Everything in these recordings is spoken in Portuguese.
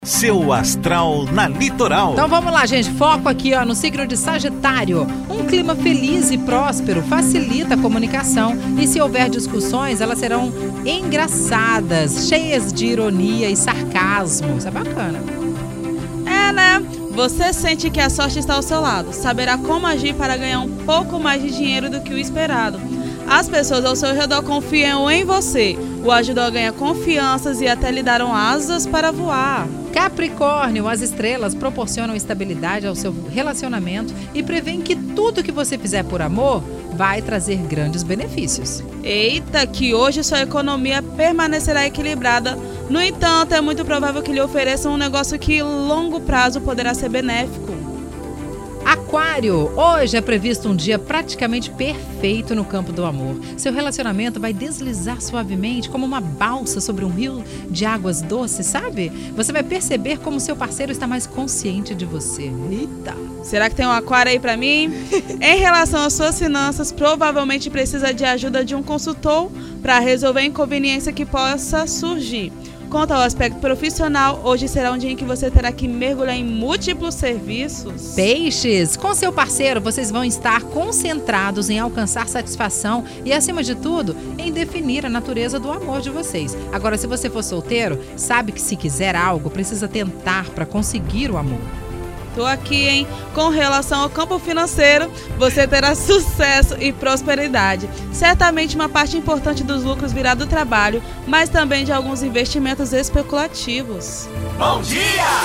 Seu astral na Litoral. Então vamos lá, gente. Foco aqui no signo de Sagitário. Um clima feliz e próspero facilita a comunicação e se houver discussões, elas serão engraçadas, cheias de ironia e sarcasmo. Isso é bacana. É, né? Você sente que a sorte está ao seu lado. Saberá como agir para ganhar um pouco mais de dinheiro do que o esperado. As pessoas ao seu redor confiam em você. O ajudou a ganhar confianças e até lhe deram asas para voar. Capricórnio, as estrelas proporcionam estabilidade ao seu relacionamento e prevêem que tudo que você fizer por amor vai trazer grandes benefícios. Eita, que hoje sua economia permanecerá equilibrada. No entanto, é muito provável que lhe ofereçam um negócio que, em longo prazo, poderá ser benéfico. Aquário, hoje é previsto um dia praticamente perfeito no campo do amor. Seu relacionamento vai deslizar suavemente como uma balsa sobre um rio de águas doces, sabe? Você vai perceber como seu parceiro está mais consciente de você. Eita! Será que tem um aquário aí pra mim? Em relação às suas finanças, provavelmente precisa de ajuda de um consultor para resolver a inconveniência que possa surgir. Quanto ao aspecto profissional, hoje será um dia em que você terá que mergulhar em múltiplos serviços. Peixes, com seu parceiro vocês vão estar concentrados em alcançar satisfação e, acima de tudo, em definir a natureza do amor de vocês. Agora, se você for solteiro, sabe que se quiser algo, precisa tentar para conseguir o amor. Tô aqui, hein? Com relação ao campo financeiro, você terá sucesso e prosperidade. Certamente uma parte importante dos lucros virá do trabalho, mas também de alguns investimentos especulativos. Bom dia!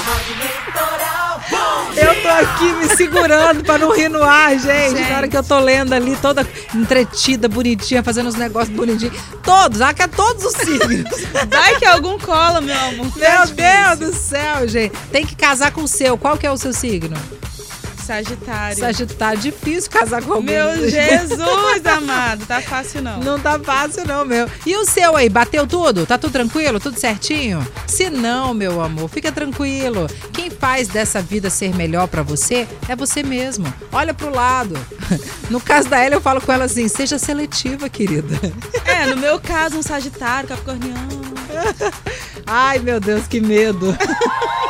Eu tô aqui me segurando pra não rir no ar, gente. Na hora que eu tô lendo ali, toda entretida, bonitinha, fazendo os negócios bonitinhos. Todos, que é todos os signos. Vai que algum cola, meu amor. Meu Deus do céu, gente. Tem que casar com o seu. Qual que é o seu signo? Sagitário. Sagitário, difícil casar com alguém. Meu Jesus amado, tá fácil não. Não tá fácil não, meu. E o seu aí, bateu tudo? Tá tudo tranquilo? Tudo certinho? Se não, meu amor, fica tranquilo. Quem faz dessa vida ser melhor pra você é você mesmo. Olha pro lado. No caso da Ela, eu falo com ela assim, seja seletiva, querida. No meu caso, um Sagitário, Capricorniano. Ai, meu Deus, que medo.